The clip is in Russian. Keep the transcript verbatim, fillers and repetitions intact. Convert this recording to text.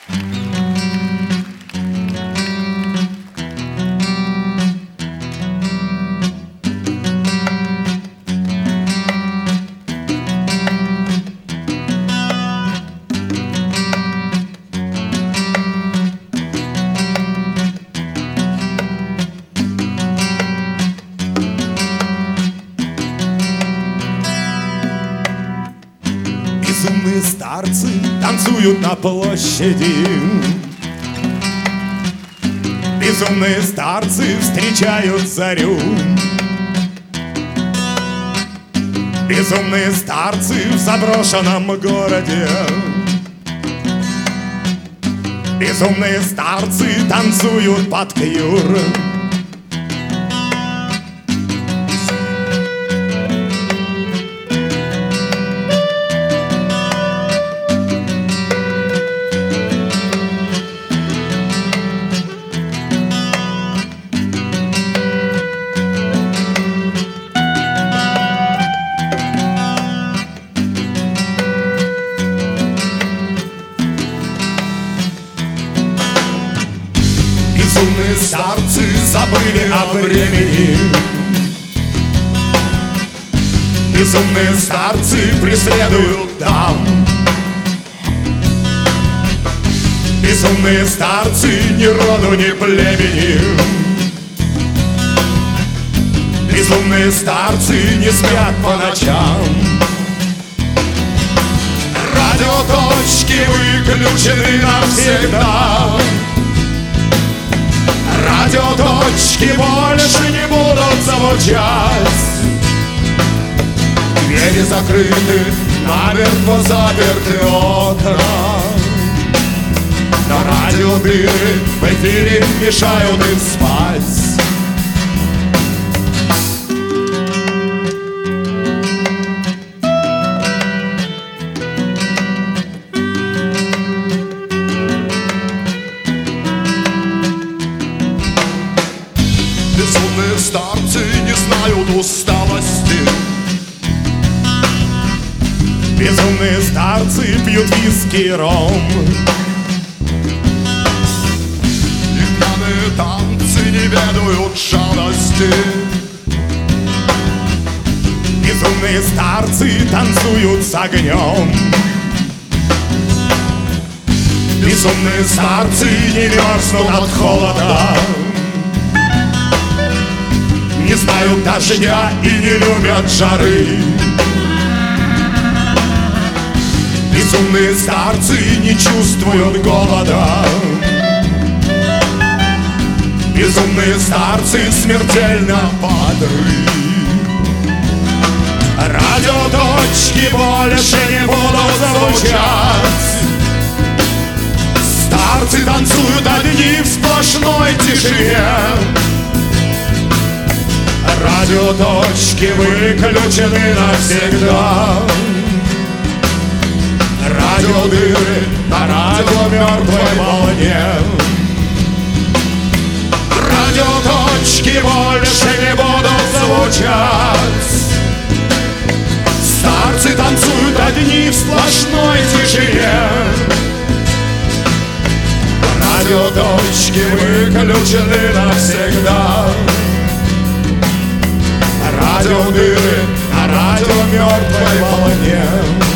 Безумные старцы танцуют на площади. Безумные старцы встречают зарю. Безумные старцы в заброшенном городе. Безумные старцы танцуют под кьюр. Безумные старцы забыли о времени. Безумные старцы преследуют дам. Безумные старцы ни роду, ни племени. Безумные старцы не спят по ночам. Радиоточки выключены навсегда. Радиоточки больше не будут звучать. Двери закрыты, намертво заперты окна. Но радиодыры в эфире мешают им спать. Безумные старцы не знают усталости. Безумные старцы пьют виски и ром. И пьяные танцы не ведают жалости. Безумные старцы танцуют с огнем. Безумные старцы не мерзнут от холода. Не знают дождя и не любят жары. Безумные старцы не чувствуют голода. Безумные старцы смертельно бодры. Радиоточки больше не будут звучать. Старцы танцуют одни в сплошной тишине. Радиоточки выключены навсегда. Радиодыры на радио мертвой волне. Радиоточки больше не будут звучать. Старцы танцуют одни в сплошной тишине. Радиоточки выключены навсегда. Радиодыры на радио мертвой волне.